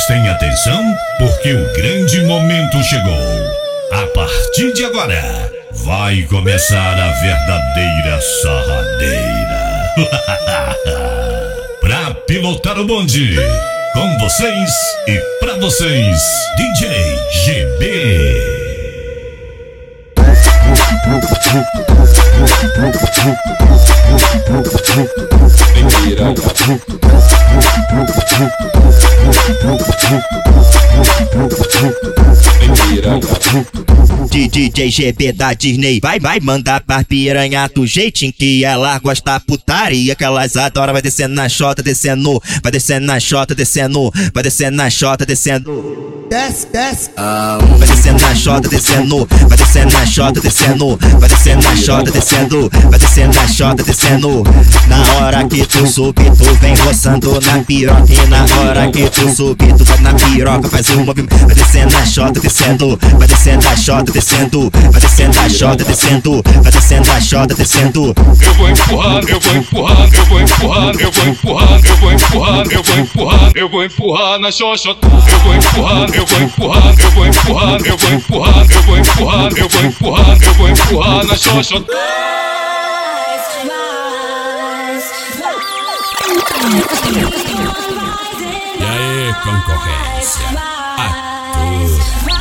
Prestem atenção, porque o grande momento chegou. A partir de agora, vai começar a verdadeira sarradeira. Pra pilotar o bonde, com vocês e pra vocês, DJ GB. DJ GB da Disney vai mandar pra piranha do jeitinho que ela gosta putaria, que elas adoram. Vai descendo na xota, descendo, vai descendo na xota, descendo, vai descendo na xota, descendo. Desce. Vai descendo na xota, descendo, vai descendo na xota, descendo, vai descendo na xota, descendo, vai descendo na xota, descendo. Na hora que tu subir, tu vem roçando na piroca. E na hora que tu subir, tu vai na piroca, faz um movimento. Vai descendo na xota, descendo, vai descendo na xota, descendo, vai descendo na xota, descendo, vai descendo na xota, descendo. Eu vou empurrar, eu vou empurrar, eu vou empurrar, eu vou empurrar, eu vou empurrar, eu vou empurrar, eu vou empurrar na xoxota. Eu vou empurrar, eu vou empurrar, eu vou empurrar, eu vou empurrar, eu vou empurrar, eu vou empurrar, eu vou empurrar na xoxota. E aí, concorrência? Ator.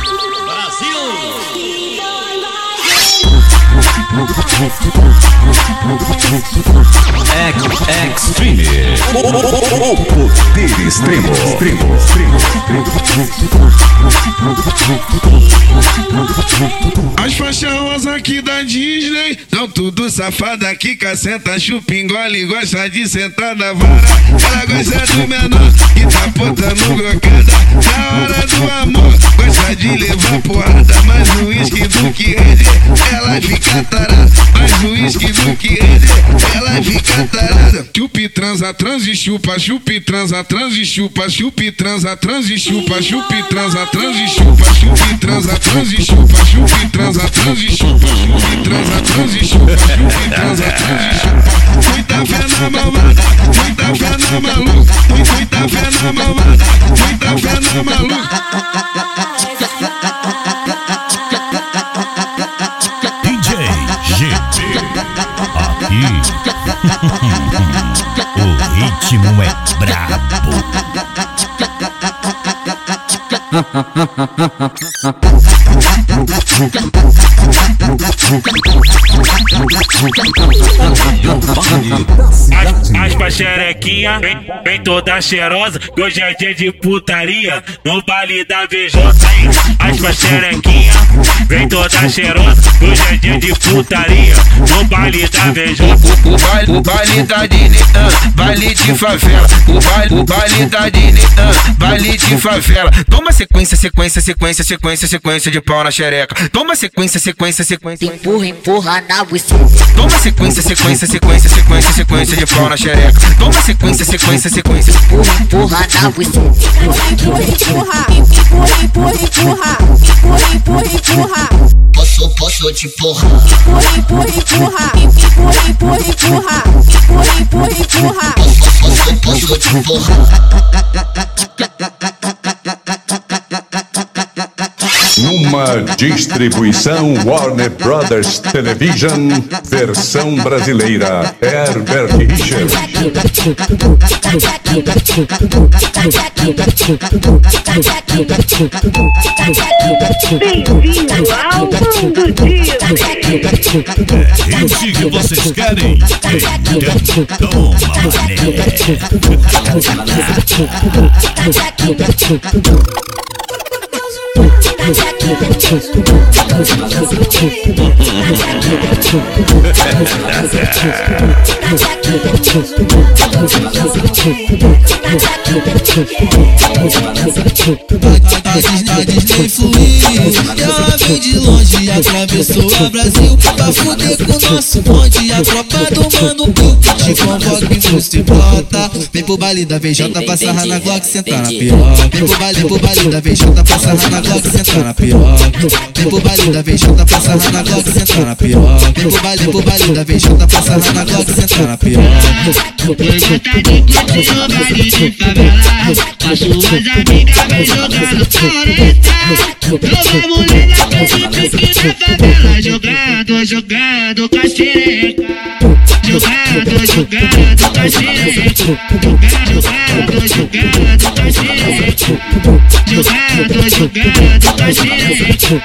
Extreme. Poder extremo. As faixas rosa aqui da Disney tão tudo safada que caceta, chupa, engole, gosta de sentar na vara. Ela gosta do menor que tá botando grocada. Na hora do amor, gosta de levar porrada. Mais o uísque do que rede, ela fica tarada. Mais o uísque do que rede, ela fica tarada. Chupi, transa, transa e chupa, chupi, transa, transa e chupa, chupi, transa, transa e chupa, chupi, transa, transa e chupa, chupi, transa, transa e chupa, chupi, transa, transa e chupa, chupi, transa, transa e chupa, chupi, transa, transa e chupa. Muita fé na mamada, muita fé na maluca, muita fé na mamada, muita fé na maluca. DJ GB. Aqui o ritmo é brabo. As xerequinha vem toda cheirosa, que hoje é dia de putaria no baile da VJ. As xerequinha vem toda cheirosa, que hoje é dia de putaria no baile da VJ. O baile da Disney, baile de favela. O baile da Disney, baile de favela. Toma sequência de pau na xereca. Toma sequência. Empurra na buceta. Toma sequência de pau na xereca. Toma sequência. Empurra na buceta. Empurra. Posso te empurrar. Empurra. Posso te empurrar. Uma distribuição Warner Brothers Television, versão brasileira, Herbert Richards. Bem-vindo ao mundo dia. É isso que vocês querem? Então toma, A Disney fluiu, ela vem de longe, atravessou o Brasil pra fuder com o nosso bonde. A tropa do Mano Bill te convoca e você brota. Vem pro baile da VJ pra sarrar na Glock, sentar na piroca. Vem pro baile da VJ pra sarrar na Glock, senta na piroca. Vem pro baile da Vejota pra sarrar na Glock, senta na piroca. Vem pro baile da Vejota pra sarrar na Glock, senta na piroca. Foi gostar de curtir o baile de favela. Com as suas amigas vem jogando pauleta. Nova mulher da pique na favela. Jogando com a xereca. Jogando com a xereca. Jogando com a xereca. Jogando com a xereca.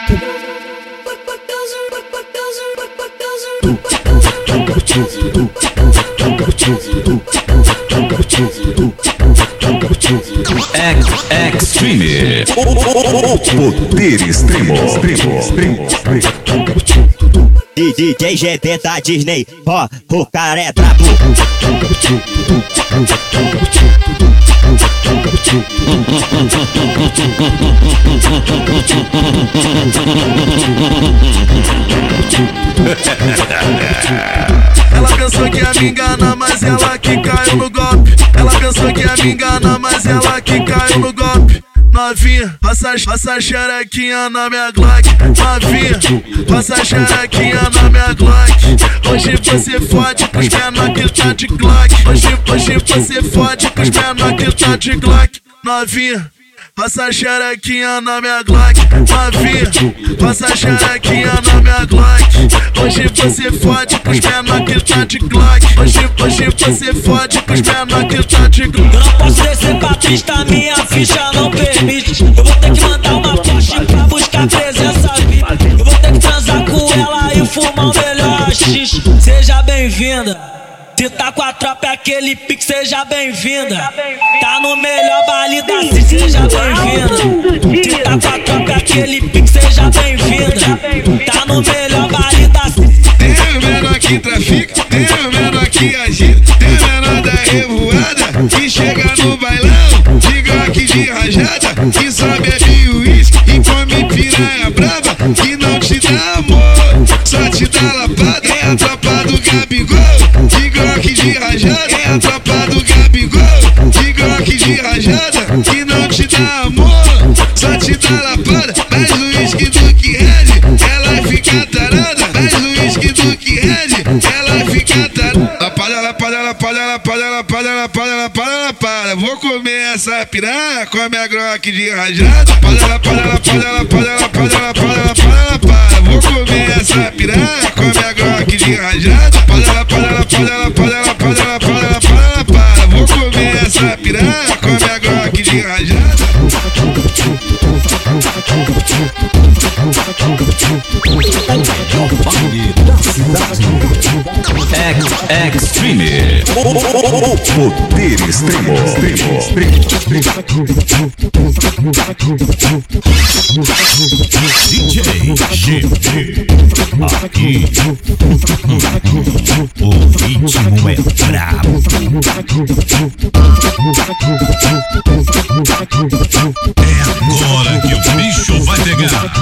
Extreme. Poder extremo. DJ GT da Disney, ó, o cara é brabo. Ela pensou que ia me enganar, mas ela que caiu no golpe. Ela pensou que ia me enganar, mas ela que caiu no golpe. Novinha, passa xerequinha na minha Glock. Novinha, passa xerequinha na minha Glock. Hoje você fode com os menor que tá de Glock. Hoje você fode com os menor que tá de Glock. Novinha, passa xerequinha na minha Glock. Novinha, passa xerequinha na minha Glock. Hoje você fode com os menor que tá de Glock. Hoje você fode com os menor que tá de Glock. Eu não posso descer pra pista, minha ficha não permite. Eu vou ter que mandar uma Porsche pra buscar presença VIP. Eu vou ter que transar com ela e fumar o melhor X. Seja bem-vinda. Se tá com a tropa é aquele pique, seja bem-vinda. Tá no melhor baile da cidade, seja bem-vinda. Se tá com a tropa é aquele pique, seja bem-vinda. Tá no melhor baile da cidade. Tem o menor que trafica, tem o menor que agita. Tem o menor da revoada que chega no bailão de Glock de rajada, que só bebe uísque e come piranha brava, que não te dá amor, só te dá lapada. É a tropa do Gabigol de Glock de rajada. É a tropa do Gabigol de Glock de rajada, que não te dá amor, só te dá lapada. Mais uísque do que Red, ela fica tarada. Mais uísque do que Red, ela fica tarada. Lapada. Vou comer essa piranha, come a Glock de rajada. Vou comer essa piranha, come a Glock de rajada. Vou comer essa piranha, come a Glock de rajada. Extreme. Poder extremo. DJ GT. Aqui o ritmo é brabo. É agora que o bicho vai pegar.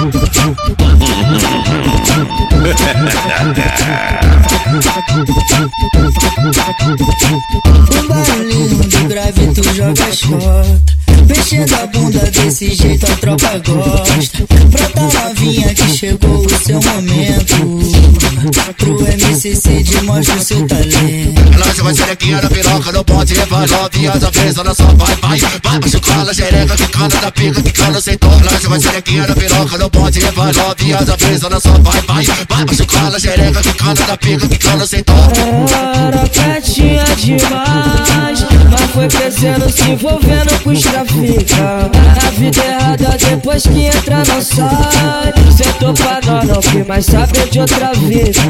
O barulhinho do grave tu joga shot, mexendo a bunda desse jeito a tropa gosta. Brota novinha que chegou o seu momento, pro MCC mostra o seu talento. Ela chama xerequinha na piroca, não pode levar novinha da vez, ela só vai. Vai machucar a xereca, que cana da pica, que cana sem dó. Ela chama xerequinha na piroca, não pode levar novinha da vez, ela só vai. Vai machucar a xereca, que cana da pica, que cana sem dó. Era quietinha demais, mas foi crescendo, se envolvendo com os trafica. A vida errada depois que entra não sai. Sentou pra nós, não quis mais saber de outra vida.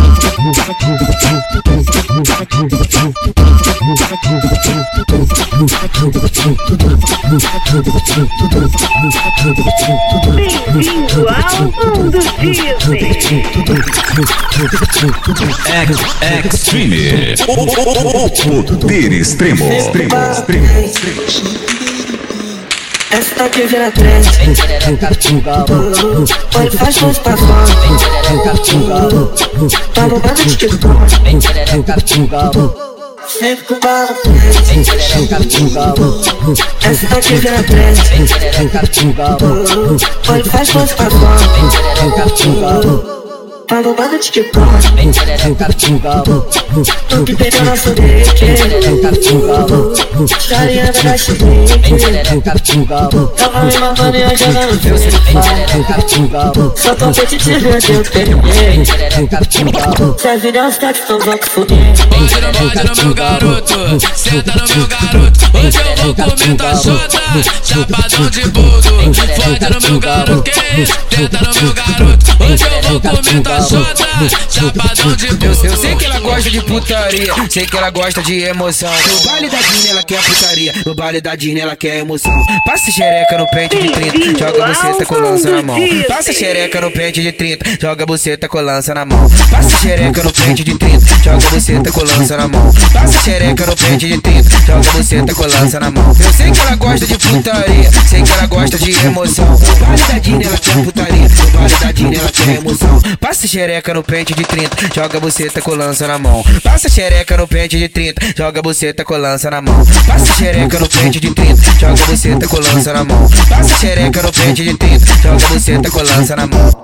Bem-vindo ao mundo Disney. Extreme. Poder extremo. Essa daqui vira trend. Pode faz força pra fora. Tá bombando de TikTok. sempre com bala preta. Essa daqui vira preta. Olha, faz força pra fora. Tá bombando de TikTok. Tu que pegou nosso drink. Carinha vai dar chibrinque. Tava me matando e eu jogando teu sofá. Só tô competitivo e eu peguei. Se a vida é os caras que tão loucos fuder. Pode no meu garoto, senta no meu garoto. Hoje eu vou comer tua xota, chapadão de boldo. Pode no meu garoto, que isso? Senta no meu garoto. Hoje eu vou comer tua xota, chapadão de boldo. Eu sei que ela gosta de putaria, sei que ela gosta de emoção. No baile da Disney ela quer putaria, no baile da Disney ela quer emoção. Passa xereca no pente de 30, joga buceta com lança na mão. Passa xereca no pente de 30, joga buceta com lança na mão. Passa xereca no pente de 30, joga buceta com lança na mão. Passa xereca no pente de 30, joga buceta com lança na mão. Eu sei que ela gosta de putaria, sei que ela gosta de emoção. No baile da Disney ela quer putaria, no baile da Disney ela quer emoção. Passa xereca no pente de 30, joga buceta com lança na mão. Passa xereca no pente de 30, joga buceta com lança na mão. Passa xereca no pente de 30, joga buceta com lança na mão. Passa xereca no pente de 30, joga buceta com lança na mão.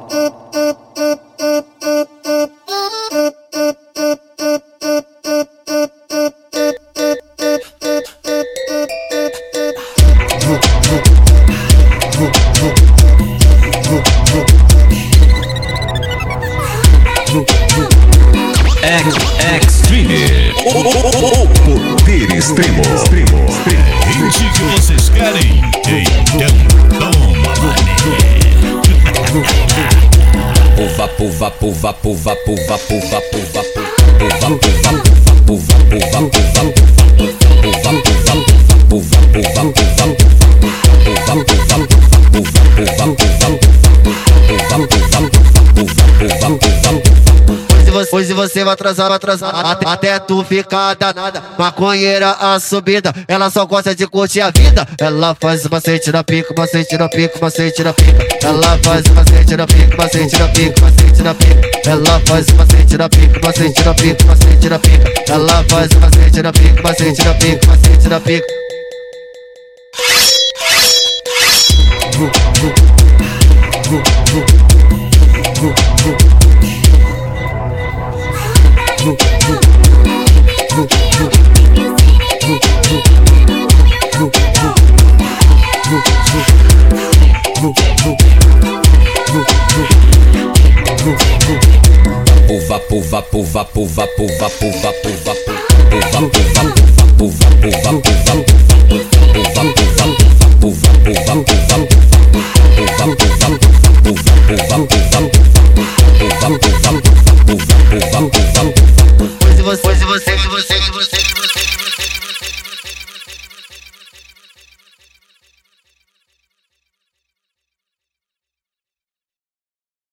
Extreme. Poder extremo. É isso que vocês querem? Então toma, mané. Puva. Hoje você vai atrasar até tu ficar danada. Maconheira a subida, ela só gosta de curtir a vida. Ela faz macete na pica, macete na pica, macete na pica. Ela faz macete na pica, macete na pica, macete na pica. Ela faz macete na pica, macete na pica, macete na pica. Ela faz macete na pica, macete na pica, macete na pica. Puva.